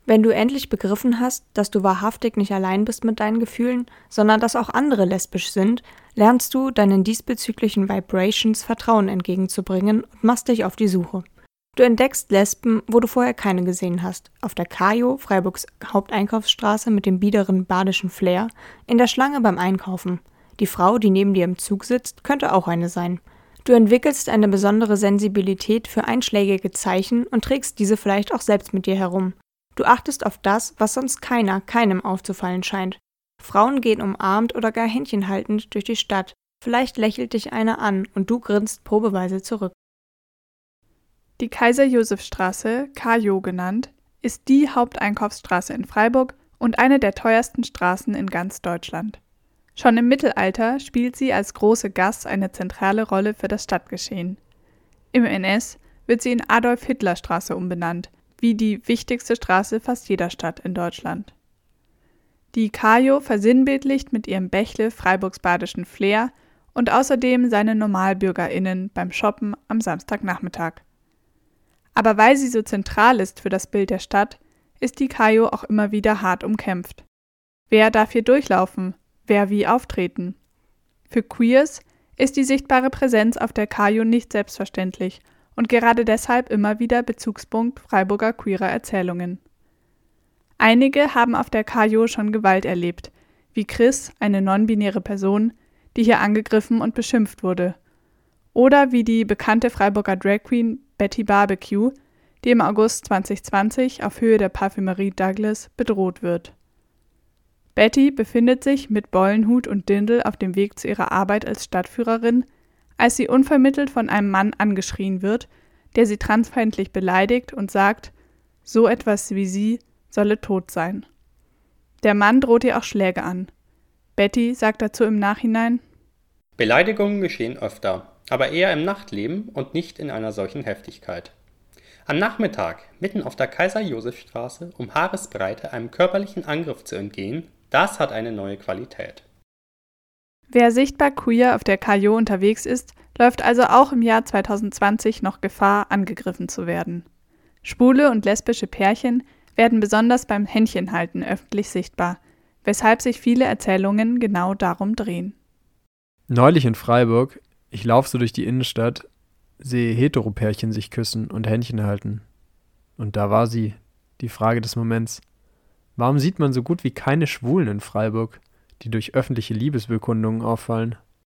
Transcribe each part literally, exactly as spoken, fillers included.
Wenn du endlich begriffen hast, dass du wahrhaftig nicht allein bist mit deinen Gefühlen, sondern dass auch andere lesbisch sind, lernst du, deinen diesbezüglichen Vibrations Vertrauen entgegenzubringen und machst dich auf die Suche. Du entdeckst Lesben, wo du vorher keine gesehen hast. Auf der Kajo, Freiburgs Haupteinkaufsstraße mit dem biederen badischen Flair, in der Schlange beim Einkaufen. Die Frau, die neben dir im Zug sitzt, könnte auch eine sein. Du entwickelst eine besondere Sensibilität für einschlägige Zeichen und trägst diese vielleicht auch selbst mit dir herum. Du achtest auf das, was sonst keiner, keinem aufzufallen scheint. Frauen gehen umarmt oder gar händchenhaltend durch die Stadt. Vielleicht lächelt dich einer an und du grinst probeweise zurück. Die Kaiser-Joseph-Straße, Kajo genannt, ist die Haupteinkaufsstraße in Freiburg und eine der teuersten Straßen in ganz Deutschland. Schon im Mittelalter spielt sie als große Gasse eine zentrale Rolle für das Stadtgeschehen. Im N S wird sie in Adolf-Hitler-Straße umbenannt, wie die wichtigste Straße fast jeder Stadt in Deutschland. Die Kajo versinnbildlicht mit ihrem Bächle Freiburgs badischen Flair und außerdem seine NormalbürgerInnen beim Shoppen am Samstagnachmittag. Aber weil sie so zentral ist für das Bild der Stadt, ist die Kajo auch immer wieder hart umkämpft. Wer darf hier durchlaufen? Wer wie auftreten? Für Queers ist die sichtbare Präsenz auf der Kajo nicht selbstverständlich und gerade deshalb immer wieder Bezugspunkt Freiburger queerer Erzählungen. Einige haben auf der Kajo schon Gewalt erlebt, wie Chris, eine non-binäre Person, die hier angegriffen und beschimpft wurde. Oder wie die bekannte Freiburger Drag Queen Betty Barbecue, die im August zwanzig zwanzig auf Höhe der Parfümerie Douglas bedroht wird. Betty befindet sich mit Bollenhut und Dirndl auf dem Weg zu ihrer Arbeit als Stadtführerin, als sie unvermittelt von einem Mann angeschrien wird, der sie transfeindlich beleidigt und sagt, so etwas wie sie solle tot sein. Der Mann droht ihr auch Schläge an. Betty sagt dazu im Nachhinein: Beleidigungen geschehen öfter, aber eher im Nachtleben und nicht in einer solchen Heftigkeit. Am Nachmittag, mitten auf der Kaiser-Joseph-Straße, um Haaresbreite einem körperlichen Angriff zu entgehen, das hat eine neue Qualität. Wer sichtbar queer auf der Kajo unterwegs ist, läuft also auch im Jahr zwanzig zwanzig noch Gefahr, angegriffen zu werden. Schwule und lesbische Pärchen werden besonders beim Händchenhalten öffentlich sichtbar, weshalb sich viele Erzählungen genau darum drehen. Neulich in Freiburg, ich laufe so durch die Innenstadt, sehe Heteropärchen sich küssen und Händchen halten. Und da war sie, die Frage des Moments. Warum sieht man so gut wie keine Schwulen in Freiburg, die durch öffentliche Liebesbekundungen auffallen?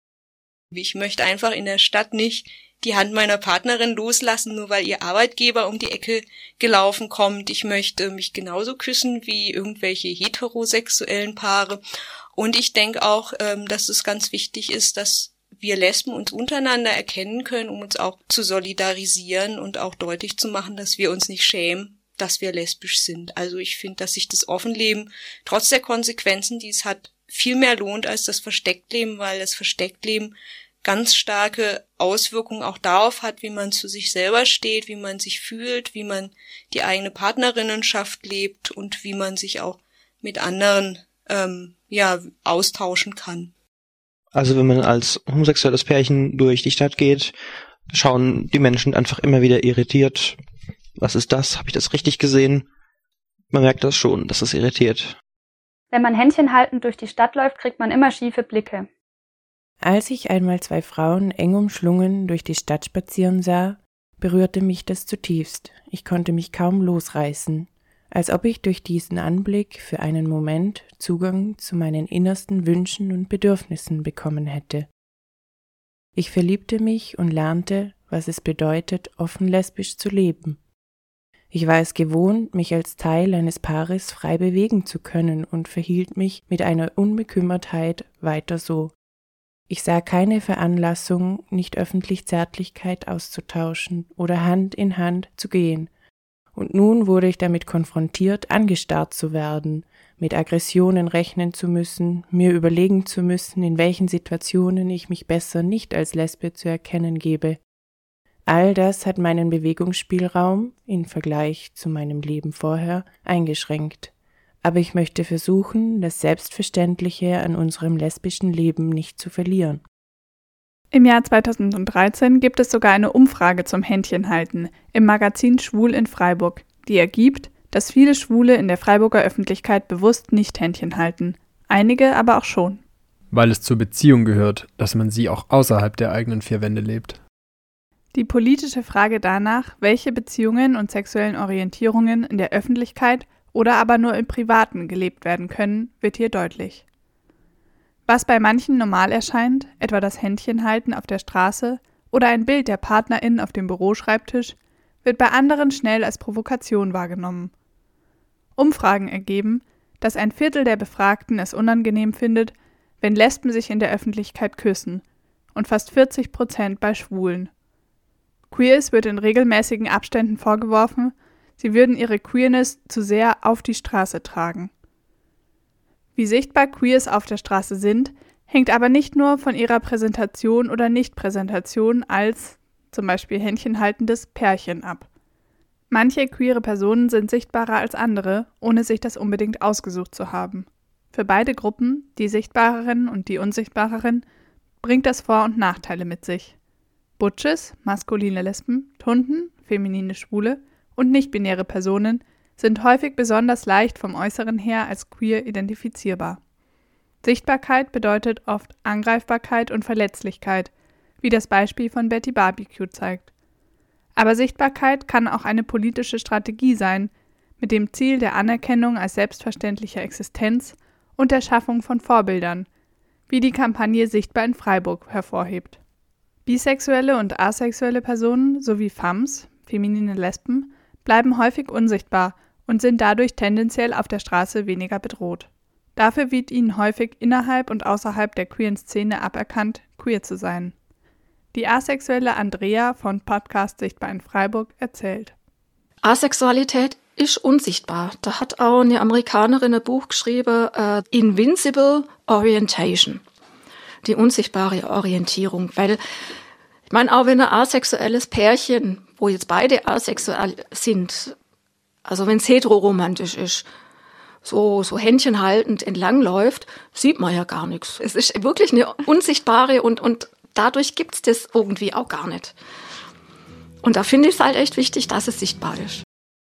Ich möchte einfach in der Stadt nicht die Hand meiner Partnerin loslassen, nur weil ihr Arbeitgeber um die Ecke gelaufen kommt. Ich möchte mich genauso küssen wie irgendwelche heterosexuellen Paare. Und ich denke auch, dass es ganz wichtig ist, dass wir Lesben uns untereinander erkennen können, um uns auch zu solidarisieren und auch deutlich zu machen, dass wir uns nicht schämen, dass wir lesbisch sind. Also ich finde, dass sich das Offenleben trotz der Konsequenzen, die es hat, viel mehr lohnt als das Verstecktleben, weil das Verstecktleben ganz starke Auswirkungen auch darauf hat, wie man zu sich selber steht, wie man sich fühlt, wie man die eigene Partnerinnenschaft lebt und wie man sich auch mit anderen ähm, ja austauschen kann. Also wenn man als homosexuelles Pärchen durch die Stadt geht, schauen die Menschen einfach immer wieder irritiert. Was ist das? Habe ich das richtig gesehen? Man merkt das schon, dass es irritiert. Wenn man Händchen haltend durch die Stadt läuft, kriegt man immer schiefe Blicke. Als ich einmal zwei Frauen eng umschlungen durch die Stadt spazieren sah, berührte mich das zutiefst. Ich konnte mich kaum losreißen, als ob ich durch diesen Anblick für einen Moment Zugang zu meinen innersten Wünschen und Bedürfnissen bekommen hätte. Ich verliebte mich und lernte, was es bedeutet, offen lesbisch zu leben. Ich war es gewohnt, mich als Teil eines Paares frei bewegen zu können und verhielt mich mit einer Unbekümmertheit weiter so. Ich sah keine Veranlassung, nicht öffentlich Zärtlichkeit auszutauschen oder Hand in Hand zu gehen. Und nun wurde ich damit konfrontiert, angestarrt zu werden, mit Aggressionen rechnen zu müssen, mir überlegen zu müssen, in welchen Situationen ich mich besser nicht als Lesbe zu erkennen gebe. All das hat meinen Bewegungsspielraum im Vergleich zu meinem Leben vorher eingeschränkt. Aber ich möchte versuchen, das Selbstverständliche an unserem lesbischen Leben nicht zu verlieren. Im Jahr zweitausenddreizehn gibt es sogar eine Umfrage zum Händchenhalten im Magazin Schwul in Freiburg, die ergibt, dass viele Schwule in der Freiburger Öffentlichkeit bewusst nicht Händchen halten, einige aber auch schon. Weil es zur Beziehung gehört, dass man sie auch außerhalb der eigenen vier Wände lebt. Die politische Frage danach, welche Beziehungen und sexuellen Orientierungen in der Öffentlichkeit oder aber nur im Privaten gelebt werden können, wird hier deutlich. Was bei manchen normal erscheint, etwa das Händchenhalten auf der Straße oder ein Bild der PartnerInnen auf dem Büroschreibtisch, wird bei anderen schnell als Provokation wahrgenommen. Umfragen ergeben, dass ein Viertel der Befragten es unangenehm findet, wenn Lesben sich in der Öffentlichkeit küssen, und fast vierzig Prozent bei Schwulen. Queers wird in regelmäßigen Abständen vorgeworfen, sie würden ihre Queerness zu sehr auf die Straße tragen. Wie sichtbar Queers auf der Straße sind, hängt aber nicht nur von ihrer Präsentation oder Nichtpräsentation als, zum Beispiel händchenhaltendes Pärchen ab. Manche queere Personen sind sichtbarer als andere, ohne sich das unbedingt ausgesucht zu haben. Für beide Gruppen, die Sichtbareren und die Unsichtbareren, bringt das Vor- und Nachteile mit sich. Butches, maskuline Lesben, Tunden, feminine Schwule und nicht-binäre Personen sind häufig besonders leicht vom Äußeren her als queer identifizierbar. Sichtbarkeit bedeutet oft Angreifbarkeit und Verletzlichkeit, wie das Beispiel von Betty Barbecue zeigt. Aber Sichtbarkeit kann auch eine politische Strategie sein, mit dem Ziel der Anerkennung als selbstverständlicher Existenz und der Schaffung von Vorbildern, wie die Kampagne Sichtbar in Freiburg hervorhebt. Bisexuelle und asexuelle Personen sowie Femmes, feminine Lesben, bleiben häufig unsichtbar und sind dadurch tendenziell auf der Straße weniger bedroht. Dafür wird ihnen häufig innerhalb und außerhalb der queeren Szene aberkannt, queer zu sein. Die asexuelle Andrea von Podcast Sichtbar in Freiburg erzählt. Asexualität ist unsichtbar. Da hat auch eine Amerikanerin ein Buch geschrieben, uh, Invincible Orientation. Die unsichtbare Orientierung. Weil, ich meine, auch wenn ein asexuelles Pärchen, wo jetzt beide asexuell sind, also wenn es heteroromantisch ist, so, so händchenhaltend entlangläuft, sieht man ja gar nichts. Es ist wirklich eine unsichtbare und, und dadurch gibt's das irgendwie auch gar nicht. Und da finde ich es halt echt wichtig, dass es sichtbar ist.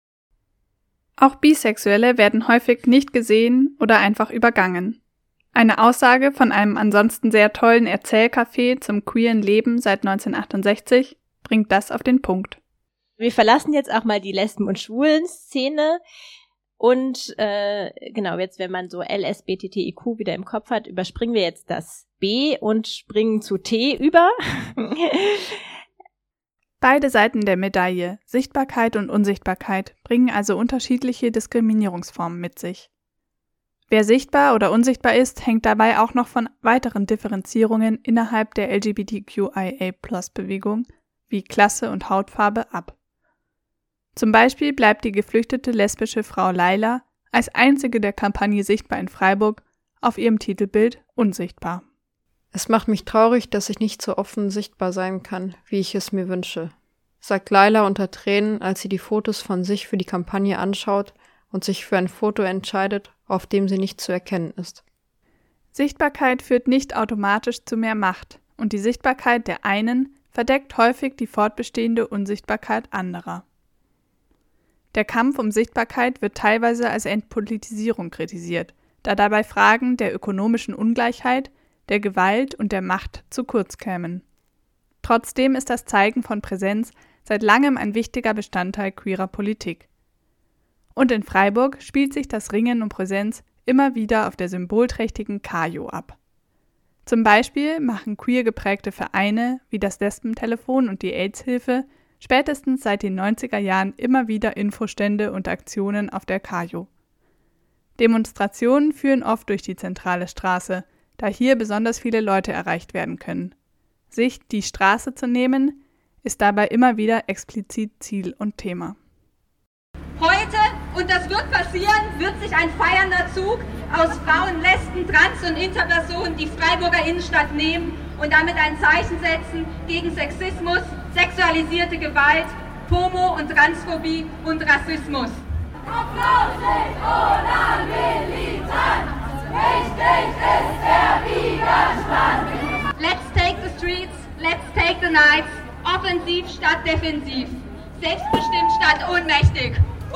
Auch Bisexuelle werden häufig nicht gesehen oder einfach übergangen. Eine Aussage von einem ansonsten sehr tollen Erzählcafé zum queeren Leben seit neunzehnhundertachtundsechzig bringt das auf den Punkt. Wir verlassen jetzt auch mal die Lesben- und Schwulen-Szene und äh, genau, jetzt wenn man so L S B T T I Q wieder im Kopf hat, überspringen wir jetzt das B und springen zu T über. Beide Seiten der Medaille, Sichtbarkeit und Unsichtbarkeit, bringen also unterschiedliche Diskriminierungsformen mit sich. Wer sichtbar oder unsichtbar ist, hängt dabei auch noch von weiteren Differenzierungen innerhalb der L G B T Q I A Plus Bewegung wie Klasse und Hautfarbe ab. Zum Beispiel bleibt die geflüchtete lesbische Frau Laila als einzige der Kampagne Sichtbar in Freiburg auf ihrem Titelbild unsichtbar. Es macht mich traurig, dass ich nicht so offen sichtbar sein kann, wie ich es mir wünsche, sagt Laila unter Tränen, als sie die Fotos von sich für die Kampagne anschaut und sich für ein Foto entscheidet, auf dem sie nicht zu erkennen ist. Sichtbarkeit führt nicht automatisch zu mehr Macht und die Sichtbarkeit der einen verdeckt häufig die fortbestehende Unsichtbarkeit anderer. Der Kampf um Sichtbarkeit wird teilweise als Entpolitisierung kritisiert, da dabei Fragen der ökonomischen Ungleichheit, der Gewalt und der Macht zu kurz kämen. Trotzdem ist das Zeigen von Präsenz seit langem ein wichtiger Bestandteil queerer Politik. Und in Freiburg spielt sich das Ringen um Präsenz immer wieder auf der symbolträchtigen Kajo ab. Zum Beispiel machen queer geprägte Vereine wie das Lesbentelefon und die AIDS-Hilfe spätestens seit den neunziger Jahren immer wieder Infostände und Aktionen auf der Kajo. Demonstrationen führen oft durch die zentrale Straße, da hier besonders viele Leute erreicht werden können. Sich die Straße zu nehmen, ist dabei immer wieder explizit Ziel und Thema. Heute, und das wird passieren, wird sich ein feiernder Zug aus Frauen, Lesben, Trans- und Interpersonen die Freiburger Innenstadt nehmen und damit ein Zeichen setzen gegen Sexismus, sexualisierte Gewalt, Homo- und Transphobie und Rassismus. Applaus nicht ohne Militanz, wichtig ist der Widerstand. Let's take the streets, let's take the nights, offensiv statt defensiv, selbstbestimmt statt ohnmächtig. Woo!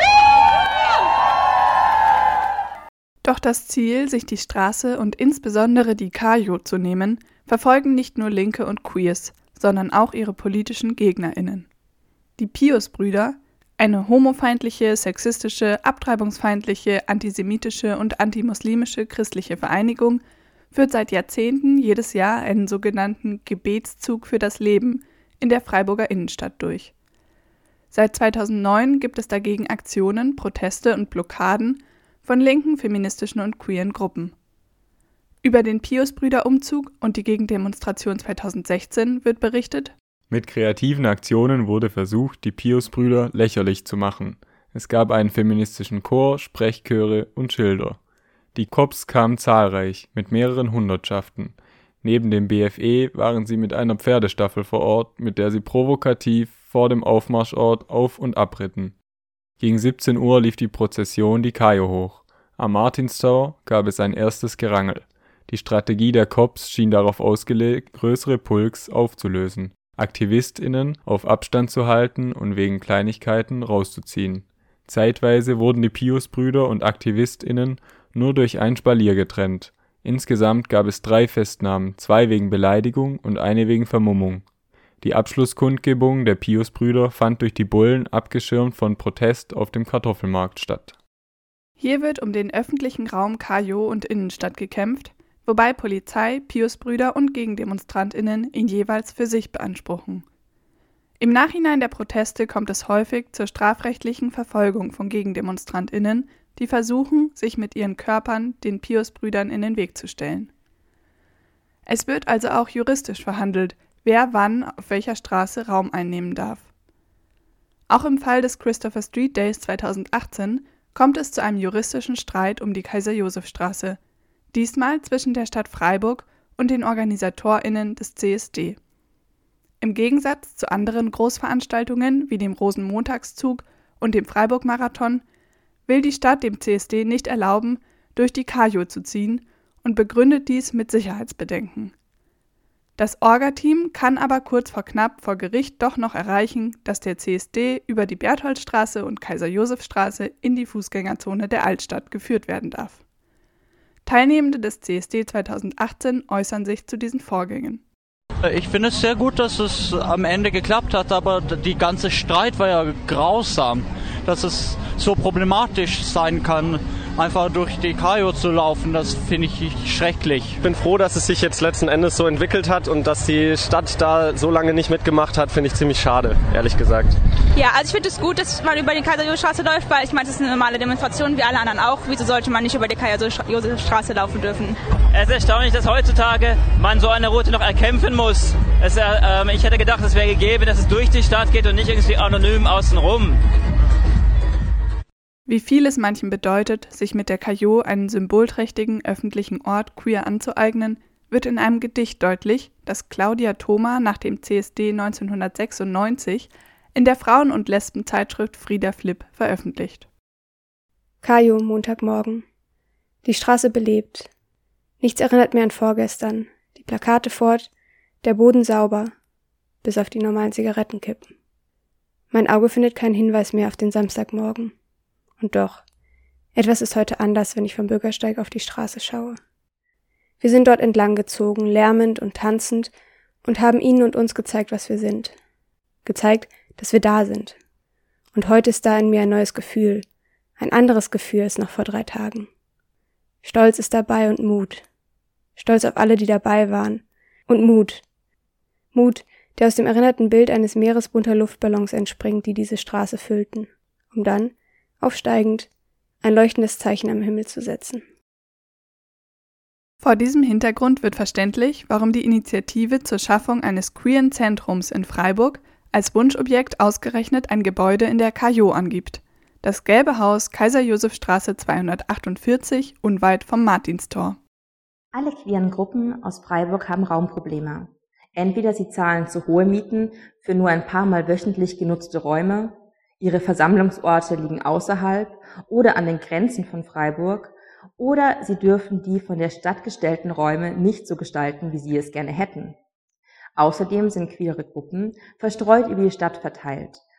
Doch das Ziel, sich die Straße und insbesondere die Kajo zu nehmen, verfolgen nicht nur Linke und Queers, sondern auch ihre politischen GegnerInnen. Die Pius-Brüder, eine homofeindliche, sexistische, abtreibungsfeindliche, antisemitische und antimuslimische christliche Vereinigung, führt seit Jahrzehnten jedes Jahr einen sogenannten Gebetszug für das Leben in der Freiburger Innenstadt durch. Seit zweitausendneun gibt es dagegen Aktionen, Proteste und Blockaden von linken, feministischen und queeren Gruppen. Über den Pius-Brüder-Umzug und die Gegendemonstration zweitausendsechzehn wird berichtet: Mit kreativen Aktionen wurde versucht, die Pius-Brüder lächerlich zu machen. Es gab einen feministischen Chor, Sprechchöre und Schilder. Die Cops kamen zahlreich, mit mehreren Hundertschaften. Neben dem B F E waren sie mit einer Pferdestaffel vor Ort, mit der sie provokativ vor dem Aufmarschort auf- und abritten. Gegen siebzehn Uhr lief die Prozession die Kajo hoch. Am Martinstor gab es ein erstes Gerangel. Die Strategie der Cops schien darauf ausgelegt, größere Pulks aufzulösen, AktivistInnen auf Abstand zu halten und wegen Kleinigkeiten rauszuziehen. Zeitweise wurden die Pius-Brüder und AktivistInnen nur durch ein Spalier getrennt. Insgesamt gab es drei Festnahmen, zwei wegen Beleidigung und eine wegen Vermummung. Die Abschlusskundgebung der Pius-Brüder fand durch die Bullen abgeschirmt von Protest auf dem Kartoffelmarkt statt. Hier wird um den öffentlichen Raum Kajo und Innenstadt gekämpft, wobei Polizei, Pius-Brüder und GegendemonstrantInnen ihn jeweils für sich beanspruchen. Im Nachhinein der Proteste kommt es häufig zur strafrechtlichen Verfolgung von GegendemonstrantInnen, die versuchen, sich mit ihren Körpern den Pius-Brüdern in den Weg zu stellen. Es wird also auch juristisch verhandelt, wer wann auf welcher Straße Raum einnehmen darf. Auch im Fall des Christopher Street Days zweitausendachtzehn kommt es zu einem juristischen Streit um die Kaiser-Joseph-Straße, diesmal zwischen der Stadt Freiburg und den OrganisatorInnen des C S D. Im Gegensatz zu anderen Großveranstaltungen wie dem Rosenmontagszug und dem Freiburg-Marathon will die Stadt dem C S D nicht erlauben, durch die Kajo zu ziehen und begründet dies mit Sicherheitsbedenken. Das Orga-Team kann aber kurz vor knapp vor Gericht doch noch erreichen, dass der C S D über die Bertholdstraße und Kaiser-Joseph-Straße in die Fußgängerzone der Altstadt geführt werden darf. Teilnehmende des C S D zweitausendachtzehn äußern sich zu diesen Vorgängen. Ich finde es sehr gut, dass es am Ende geklappt hat, aber die ganze Streit war ja grausam, dass es so problematisch sein kann, einfach durch die Kajo zu laufen, das finde ich schrecklich. Ich bin froh, dass es sich jetzt letzten Endes so entwickelt hat und dass die Stadt da so lange nicht mitgemacht hat, finde ich ziemlich schade, ehrlich gesagt. Ja, also ich finde es gut, dass man über die Kaiser-Josef-Straße läuft, weil ich meine, das ist eine normale Demonstration, wie alle anderen auch. Wieso sollte man nicht über die Kaiser-Josef-Straße laufen dürfen? Es ist erstaunlich, dass heutzutage man so eine Route noch erkämpfen muss. Es, äh, äh, ich hätte gedacht, es wäre gegeben, dass es durch die Stadt geht und nicht irgendwie anonym außenrum. Wie viel es manchen bedeutet, sich mit der Kajo einen symbolträchtigen öffentlichen Ort queer anzueignen, wird in einem Gedicht deutlich, das Claudia Thoma nach dem C S D neunzehnhundertsechsundneunzig in der Frauen- und Lesbenzeitschrift Frieda Flip veröffentlicht. Kajo, Montagmorgen. Die Straße belebt. Nichts erinnert mehr an vorgestern. Die Plakate fort, der Boden sauber, bis auf die normalen Zigarettenkippen. Mein Auge findet keinen Hinweis mehr auf den Samstagmorgen. Und doch, etwas ist heute anders, wenn ich vom Bürgersteig auf die Straße schaue. Wir sind dort entlang gezogen, lärmend und tanzend, und haben ihnen und uns gezeigt, was wir sind. Gezeigt, dass wir da sind. Und heute ist da in mir ein neues Gefühl, ein anderes Gefühl als noch vor drei Tagen. Stolz ist dabei und Mut. Stolz auf alle, die dabei waren. Und Mut. Mut, der aus dem erinnerten Bild eines Meeres bunter Luftballons entspringt, die diese Straße füllten, um dann, aufsteigend, ein leuchtendes Zeichen am Himmel zu setzen. Vor diesem Hintergrund wird verständlich, warum die Initiative zur Schaffung eines queeren Zentrums in Freiburg als Wunschobjekt ausgerechnet ein Gebäude in der Kajo angibt. Das Gelbe Haus, Kaiser-Joseph-Straße zweihundertachtundvierzig, unweit vom Martinstor. Alle queeren Gruppen aus Freiburg haben Raumprobleme. Entweder sie zahlen zu hohe Mieten für nur ein paar Mal wöchentlich genutzte Räume, ihre Versammlungsorte liegen außerhalb oder an den Grenzen von Freiburg, oder sie dürfen die von der Stadt gestellten Räume nicht so gestalten, wie sie es gerne hätten. Außerdem sind queere Gruppen verstreut über die Stadt verteilt,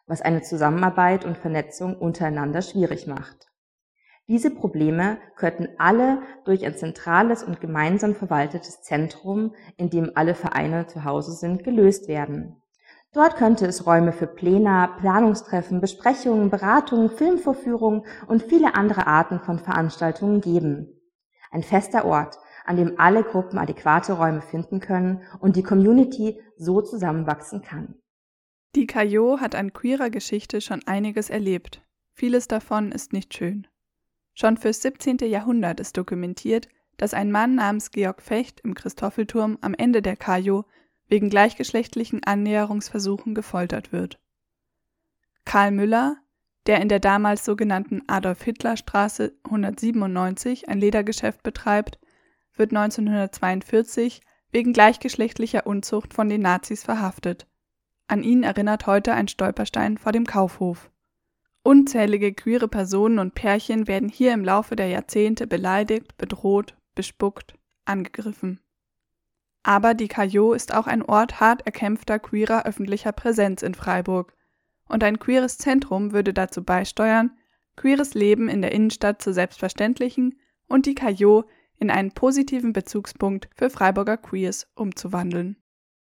was eine Zusammenarbeit und Vernetzung untereinander schwierig macht. Diese Probleme könnten alle durch ein zentrales und gemeinsam verwaltetes Zentrum, in dem alle Vereine zu Hause sind, gelöst werden. Dort könnte es Räume für Pläne, Planungstreffen, Besprechungen, Beratungen, Filmvorführungen und viele andere Arten von Veranstaltungen geben. Ein fester Ort, an dem alle Gruppen adäquate Räume finden können und die Community so zusammenwachsen kann. Die Caillot hat an queerer Geschichte schon einiges erlebt. Vieles davon ist nicht schön. Schon fürs siebzehnte Jahrhundert ist dokumentiert, dass ein Mann namens Georg Fecht im Christoffelturm am Ende der Caillot wegen gleichgeschlechtlichen Annäherungsversuchen gefoltert wird. Karl Müller, der in der damals sogenannten Adolf-Hitler-Straße hundertsiebenundneunzig ein Ledergeschäft betreibt, wird neunzehnhundertzweiundvierzig wegen gleichgeschlechtlicher Unzucht von den Nazis verhaftet. An ihn erinnert heute ein Stolperstein vor dem Kaufhof. Unzählige queere Personen und Pärchen werden hier im Laufe der Jahrzehnte beleidigt, bedroht, bespuckt, angegriffen. Aber die Caillot ist auch ein Ort hart erkämpfter queerer öffentlicher Präsenz in Freiburg. Und ein queeres Zentrum würde dazu beisteuern, queeres Leben in der Innenstadt zu selbstverständlichen und die Caillot in einen positiven Bezugspunkt für Freiburger Queers umzuwandeln.